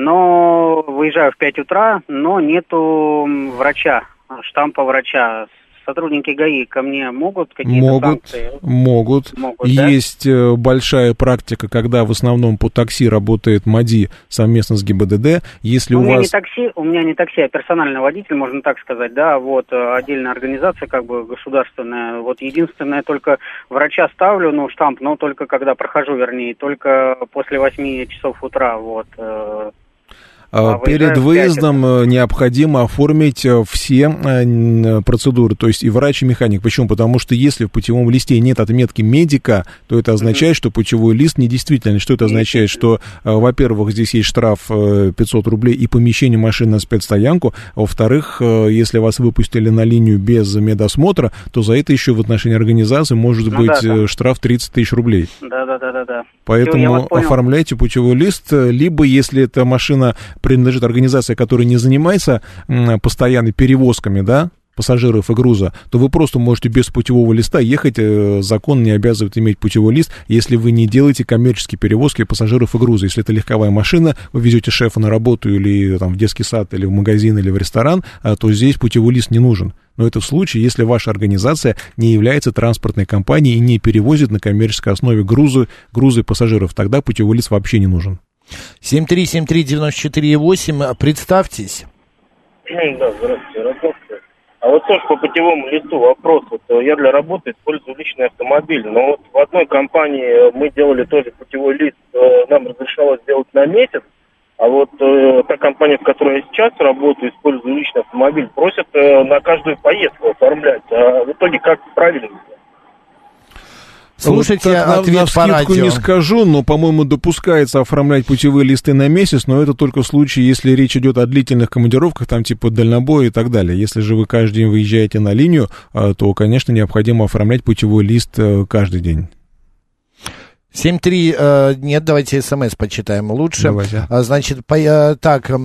но выезжаю в пять утра, но нету врача, штампа врача. Сотрудники ГАИ ко мне могут какие-то могут, санкции? Могут. Могут, да? Есть э, большая практика, когда в основном по такси работает МАДИ совместно с ГИБДД. Если у, у меня вас... не такси, у меня не такси, а персональный водитель, можно так сказать, да, вот, э, отдельная организация, как бы, государственная. Вот, единственное, только врача ставлю, ну, штамп, но только когда прохожу, вернее, только после восьми часов утра, вот, э, А перед выездом необходимо оформить все процедуры, то есть и врач, и механик. Почему? Потому что если в путевом листе нет отметки медика, то это означает, mm-hmm. что путевой лист недействительный. Что это означает? Что, во-первых, здесь есть штраф пятьсот рублей и помещение машины на спецстоянку. Во-вторых, если вас выпустили на линию без медосмотра, то за это еще в отношении организации может ну, быть да, да. штраф тридцать тысяч рублей. Да-да-да. Поэтому оформляйте путевой лист, либо если эта машина принадлежит организации, которая не занимается м, постоянно перевозками, да, пассажиров и груза, то вы просто можете без путевого листа ехать, закон не обязывает иметь путевой лист, если вы не делаете коммерческие перевозки пассажиров и груза. Если это легковая машина, вы везете шефа на работу или там, в детский сад, или в магазин, или в ресторан, то здесь путевой лист не нужен. Но это в случае, если ваша организация не является транспортной компанией и не перевозит на коммерческой основе грузы, грузы пассажиров, тогда путевой лист вообще не нужен. семь три семь три девять четыре восемь, представьтесь. Да, здравствуйте, Ярославский. А вот тоже по путевому листу вопрос. Вот я для работы использую личный автомобиль, но вот в одной компании мы делали тоже путевой лист, нам разрешалось сделать на месяц, а вот э, та компания, в которой я сейчас работаю, использую личный автомобиль, просят э, на каждую поездку оформлять. А в итоге как правильно? Слушайте, вот так, ответ на, на по скидку радио. Не скажу, но, по-моему, допускается оформлять путевые листы на месяц, но это только в случае, если речь идет о длительных командировках, там типа дальнобоя и так далее. Если же вы каждый день выезжаете на линию, то, конечно, необходимо оформлять путевой лист каждый день. семь три, э, нет, давайте смс почитаем лучше. Давайте. А, значит, по, э, так, э,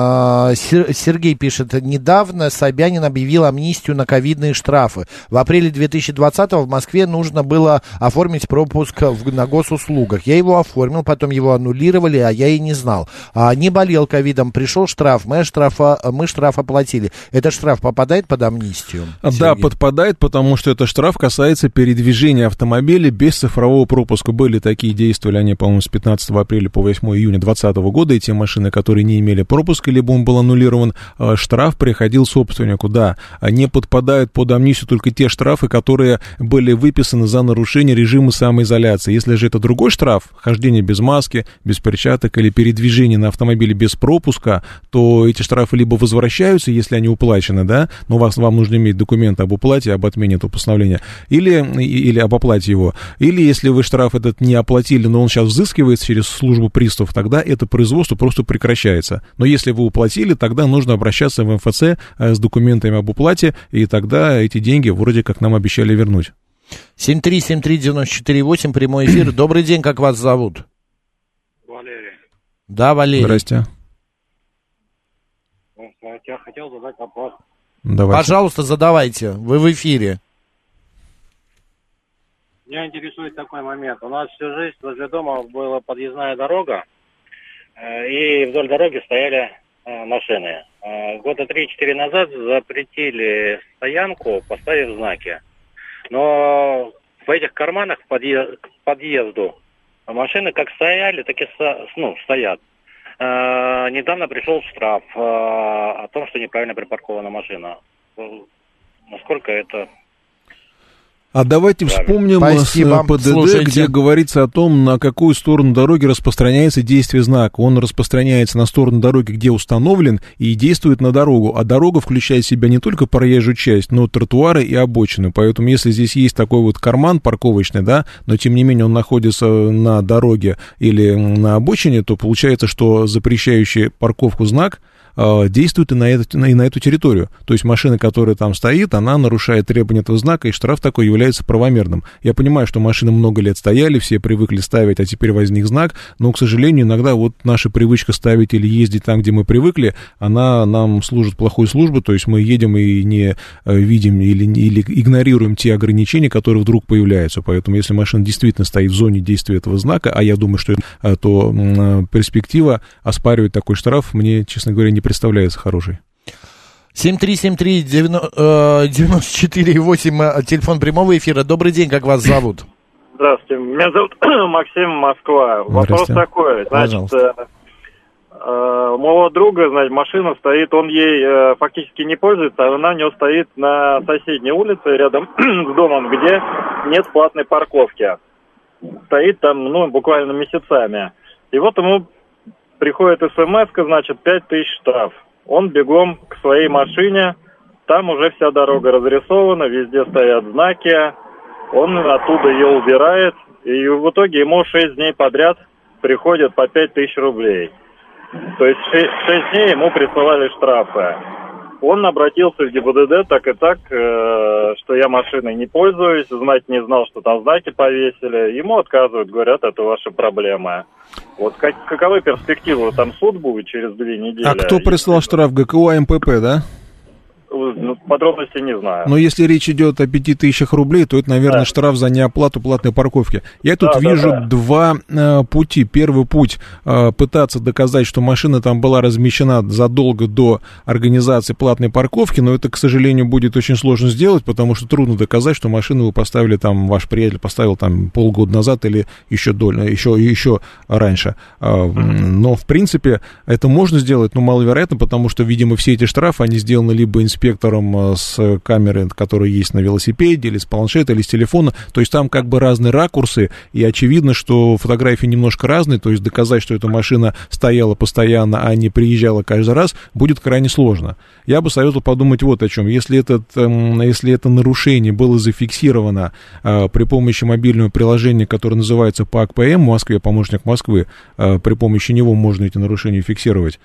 Сергей пишет, недавно Собянин объявил амнистию на ковидные штрафы. В апреле две тысячи двадцатого в Москве нужно было оформить пропуск в, на госуслугах. Я его оформил, потом его аннулировали, а я и не знал. А, не болел ковидом, пришел штраф, мы, штрафа, мы штраф оплатили. Этот штраф попадает под амнистию? Да, Сергей? подпадает, потому что этот штраф касается передвижения автомобиля без цифрового пропуска. Были такие, действовали они, по-моему, с пятнадцатого апреля по восьмое июня двадцатого года, и те машины, которые не имели пропуска, либо он был аннулирован, штраф приходил собственнику, да, не подпадают под амнистию только те штрафы, которые были выписаны за нарушение режима самоизоляции. Если же это другой штраф, хождение без маски, без перчаток или передвижение на автомобиле без пропуска, то эти штрафы либо возвращаются, если они уплачены, да, но вас, вам нужно иметь документы об уплате, об отмене этого постановления, или, или об оплате его, или если вы штраф этот не оплатили, но он сейчас взыскивается через службу приставов, тогда это производство просто прекращается. Но если вы уплатили, тогда нужно обращаться в эм эф цэ с документами об уплате, и тогда эти деньги вроде как нам обещали вернуть. семь три семь три девять четыре восемь, прямой эфир. Добрый день, как вас зовут? Валерий. Да, Валерий. Здрасте. Я хотел задать вопрос. Давайте. Пожалуйста, задавайте, вы в эфире. Меня интересует такой момент. У нас всю жизнь возле дома была подъездная дорога. и вдоль дороги стояли машины. Года три-четыре назад запретили стоянку, поставив знаки. Но в этих карманах к подъезду машины как стояли, так и ну, стоят. Недавно пришел штраф о том, что неправильно припаркована машина. Насколько это... А давайте вспомним Спасибо. с ПДД, Слушайте. где говорится о том, на какую сторону дороги распространяется действие знака. Он распространяется на сторону дороги, где установлен, и действует на дорогу. А дорога включает в себя не только проезжую часть, но и тротуары и обочины. Поэтому если здесь есть такой вот карман парковочный, да, но тем не менее он находится на дороге или на обочине, то получается, что запрещающий парковку знак действует и на, эту, и на эту территорию. То есть машина, которая там стоит, она нарушает требования этого знака, и штраф такой является правомерным. Я понимаю, что машины много лет стояли, все привыкли ставить, а теперь возник знак, но, к сожалению, иногда вот наша привычка ставить или ездить там, где мы привыкли, она нам служит плохой службой, то есть мы едем и не видим или, или игнорируем те ограничения, которые вдруг появляются. Поэтому, если машина действительно стоит в зоне действия этого знака, а я думаю, что это, то перспектива оспаривать такой штраф мне, честно говоря, не представляется хорошей. семь три семь три девяносто четыре восемь, телефон прямого эфира. Добрый день, как вас зовут? Здравствуйте, меня зовут Максим, Москва. Вопрос такой, значит, э, э, у моего друга, значит, машина стоит, он ей э, фактически не пользуется, а она у него стоит на соседней улице, рядом с домом, где нет платной парковки. Стоит там, ну, буквально месяцами. И вот ему приходит смс-ка, значит, пять тысяч штраф. Он бегом к своей машине, там уже вся дорога разрисована, везде стоят знаки, он оттуда ее убирает, и в итоге ему шесть дней подряд приходят по пять тысяч рублей. То есть шесть дней ему присылали штрафы. Он обратился в ГИБДД так и так, э, что я машиной не пользуюсь, знать не знал, что там знаки повесили. Ему отказывают, говорят, это ваши проблемы. Вот как, каковы перспективы? Там суд будет через две недели. А кто прислал штраф? ГКО, МПП, да? Ну, подробностей не знаю. Но если речь идет о пяти тысячах рублей, то это, наверное, да. штраф за неоплату платной парковки. Я тут да, вижу да, да. два э, пути. Первый путь э, пытаться доказать, что машина там была размещена задолго до организации платной парковки, но это, к сожалению, будет очень сложно сделать, потому что трудно доказать, что машину вы поставили там, ваш приятель поставил там полгода назад или еще, доль, еще, еще раньше. Э, mm-hmm. Но, в принципе, это можно сделать, но маловероятно, потому что, видимо, все эти штрафы, они сделаны либо инспектором, инспектором с камеры, которая есть на велосипеде, или с планшета, или с телефона, то есть там как бы разные ракурсы, и очевидно, что фотографии немножко разные, то есть доказать, что эта машина стояла постоянно, а не приезжала каждый раз, будет крайне сложно. Я бы советовал подумать вот о чем. Если, этот, если это нарушение было зафиксировано э, при помощи мобильного приложения, которое называется ПАК-ПМ, в Москве, помощник Москвы, э, при помощи него можно эти нарушения фиксировать,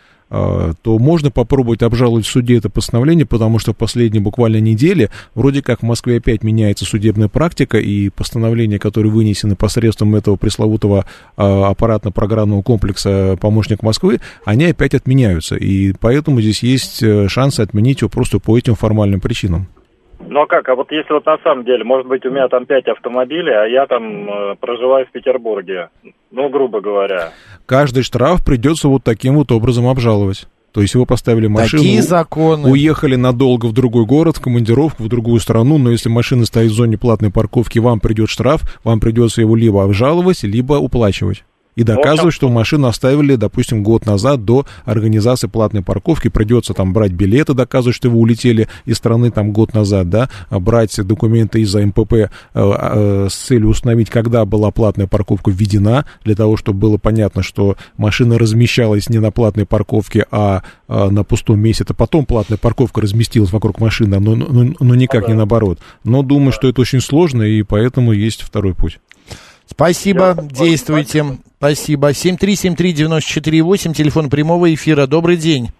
то можно попробовать обжаловать в суде это постановление, потому что в последние буквально недели вроде как в Москве опять меняется судебная практика, и постановления, которые вынесены посредством этого пресловутого аппаратно-программного комплекса «Помощник Москвы», они опять отменяются, и поэтому здесь есть шансы отменить его просто по этим формальным причинам. Ну а как, а вот если вот на самом деле, может быть, у меня там пять автомобилей, а я там э, проживаю в Петербурге, ну, грубо говоря. Каждый штраф придется вот таким вот образом обжаловать. То есть вы поставили машину, такие законы. Уехали надолго в другой город, в командировку, в другую страну, но если машина стоит в зоне платной парковки, вам придет штраф, вам придется его либо обжаловать, либо уплачивать. И доказывать, что машину оставили, допустим, год назад до организации платной парковки. Придется там брать билеты, доказывать, что вы улетели из страны там год назад, да, брать документы из-за МПП э, э, с целью установить, когда была платная парковка введена, для того, чтобы было понятно, что машина размещалась не на платной парковке, а э, на пустом месте. Это потом платная парковка разместилась вокруг машины, но, но, но никак ага. не наоборот. Но думаю, что это очень сложно, и поэтому есть второй путь. Спасибо, действуйте. Спасибо. семь три семь три девяносто четыре восемь, телефон прямого эфира. Добрый день.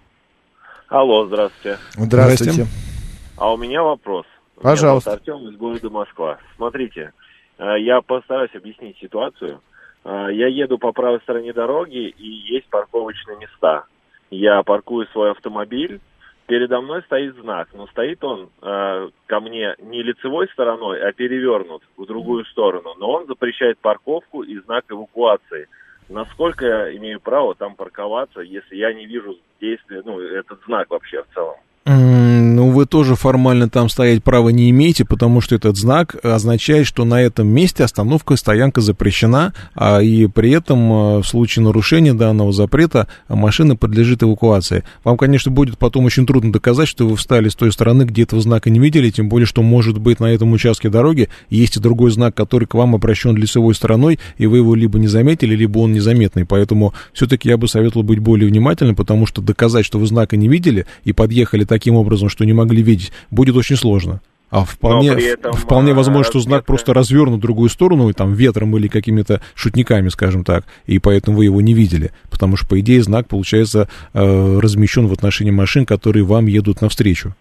Алло, здравствуйте. Здравствуйте. А у меня вопрос. Пожалуйста. Меня зовут Артем из города Москва. Смотрите, я постараюсь объяснить ситуацию. Я еду по правой стороне дороги, и есть парковочные места. Я паркую свой автомобиль. Передо мной стоит знак, но стоит он э, ко мне не лицевой стороной, а перевернут в другую сторону. Но он запрещает парковку и знак эвакуации. насколько я имею право там парковаться, если я не вижу действия, ну, этот знак вообще в целом? Ну, вы тоже формально там стоять права не имеете, потому что этот знак означает, что на этом месте остановка и стоянка запрещена, а и при этом в случае нарушения данного запрета машина подлежит эвакуации. Вам, конечно, будет потом очень трудно доказать, что вы встали с той стороны, где этого знака не видели, тем более, что, может быть, на этом участке дороги есть и другой знак, который к вам обращен лицевой стороной, и вы его либо не заметили, либо он незаметный. Поэтому все-таки я бы советовал быть более внимательным, потому что доказать, что вы знака не видели и подъехали таким образом, что не могли видеть, будет очень сложно. А вполне, этом, вполне возможно, что знак просто развернут в другую сторону, и там ветром или какими-то шутниками, скажем так, и поэтому вы его не видели. Потому что, по идее, знак, получается, э, размещен в отношении машин, которые вам едут навстречу.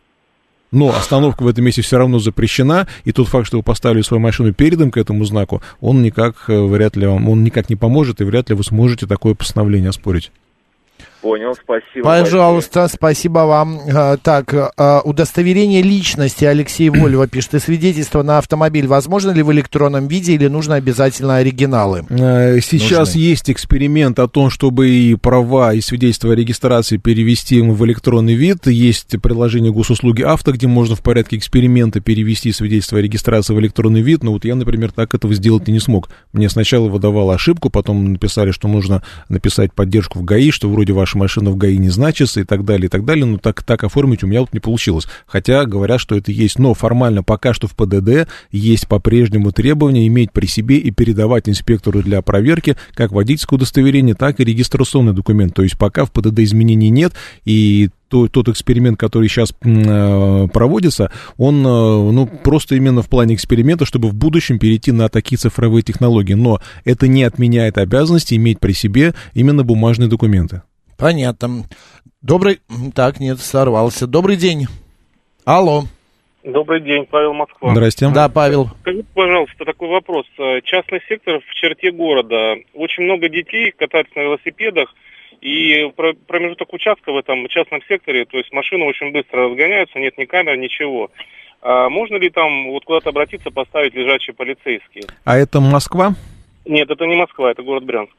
Но остановка в этом месте все равно запрещена, и тот факт, что вы поставили свою машину передом к этому знаку, он никак, вряд ли вам, он никак не поможет, и вряд ли вы сможете такое постановление оспорить. Понял, спасибо. Пожалуйста, большое. Спасибо вам. Так, удостоверение личности, Алексей Вольва пишет, и свидетельство на автомобиль возможно ли в электронном виде или нужно обязательно оригиналы? Сейчас нужны. Есть эксперимент о том, чтобы и права, и свидетельство о регистрации перевести в электронный вид. Есть приложение госуслуги «Авто», где можно в порядке эксперимента перевести свидетельство о регистрации в электронный вид. Но вот я, например, так этого сделать и не смог. Мне сначала выдавало ошибку, потом написали, что нужно написать поддержку в ГАИ, что вроде ваша машина в ГАИ не значится и так далее, и так далее, но так, так оформить у меня вот не получилось. Хотя говорят, что это есть, но формально пока что в ПДД есть по-прежнему требование иметь при себе и передавать инспектору для проверки как водительское удостоверение, так и регистрационный документ. То есть пока в ПДД изменений нет, и то, тот эксперимент, который сейчас э, проводится, он э, ну, просто именно в плане эксперимента, чтобы в будущем перейти на такие цифровые технологии. Но это не отменяет обязанности иметь при себе именно бумажные документы. Понятно. Добрый... Так, нет, сорвался. Добрый день. Алло. Добрый день, Павел, Москва. Здрасте. Да, Павел. Скажите, пожалуйста, такой вопрос. Частный сектор в черте города. Очень много детей катаются на велосипедах, и промежуток участка в этом частном секторе, то есть машины очень быстро разгоняются, нет ни камер, ничего. А можно ли там вот куда-то обратиться, поставить лежачие полицейские? А это Москва? Нет, это не Москва, это город Брянск.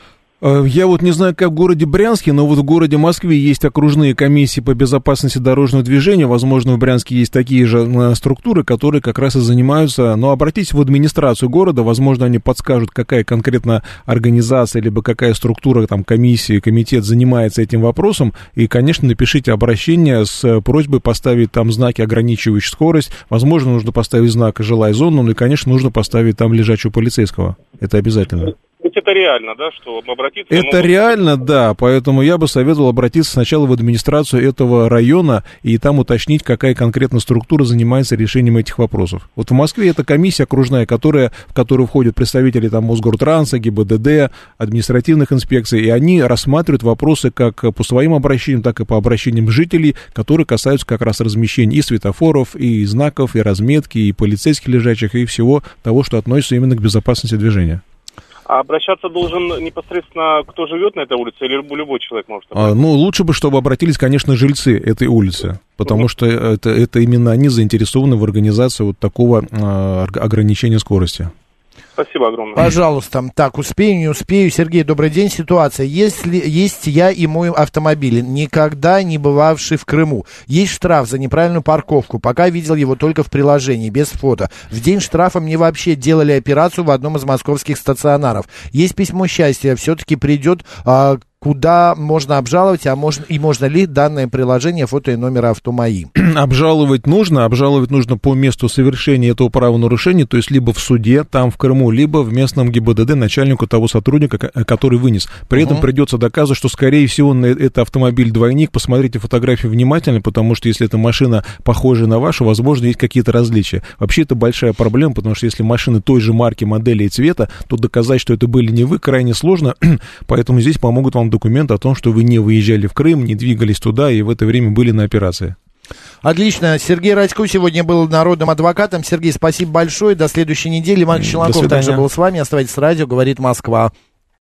Я вот не знаю, как в городе Брянске, но вот в городе Москве есть окружные комиссии по безопасности дорожного движения. Возможно, в Брянске есть такие же структуры, которые как раз и занимаются. Но обратитесь в администрацию города, возможно, они подскажут, какая конкретно организация, либо какая структура, там, комиссия, комитет занимается этим вопросом. И, конечно, напишите обращение с просьбой поставить там знаки, ограничивающие скорость. Возможно, нужно поставить знак «Жилая зона», ну и, конечно, нужно поставить там лежачего полицейского. Это обязательно. Ведь это реально, да, что обратиться... Это могут... реально, да, поэтому я бы советовал обратиться сначала в администрацию этого района и там уточнить, какая конкретно структура занимается решением этих вопросов. Вот в Москве это комиссия окружная, которая, в которую входят представители там Мосгортранса, ГИБДД, административных инспекций, и они рассматривают вопросы как по своим обращениям, так и по обращениям жителей, которые касаются как раз размещения и светофоров, и знаков, и разметки, и полицейских лежачих, и всего того, что относится именно к безопасности движения. А обращаться должен непосредственно кто живет на этой улице, или любой человек может обратиться? А, ну, лучше бы, чтобы обратились, конечно, жильцы этой улицы, потому что это, это именно они заинтересованы в организации вот такого а, ограничения скорости. Спасибо огромное. Пожалуйста. Так, успею, не успею. Сергей, добрый день. Ситуация. Если есть я и мой автомобиль, никогда не бывавший в Крыму. Есть штраф за неправильную парковку. Пока видел его только в приложении, без фото. В день штрафа мне вообще делали операцию в одном из московских стационаров. Есть письмо счастья. Все-таки придет... А, куда можно обжаловать, а можно, и можно ли данное приложение, фото и номер авто мои? Обжаловать нужно, обжаловать нужно по месту совершения этого правонарушения, то есть либо в суде, там в Крыму, либо в местном ГИБДД начальнику того сотрудника, который вынес. При uh-huh. этом придется доказывать, что, скорее всего, это автомобиль-двойник. Посмотрите фотографии внимательно, потому что если эта машина похожа на вашу, возможно, есть какие-то различия. Вообще это большая проблема, потому что если машины той же марки, модели и цвета, то доказать, что это были не вы, крайне сложно, поэтому здесь помогут вам документ о том, что вы не выезжали в Крым, не двигались туда и в это время были на операции. Отлично. Сергей Радько сегодня был народным адвокатом. Сергей, спасибо большое. До следующей недели. Макс Челноков также был с вами. Оставайтесь с радио, говорит Москва.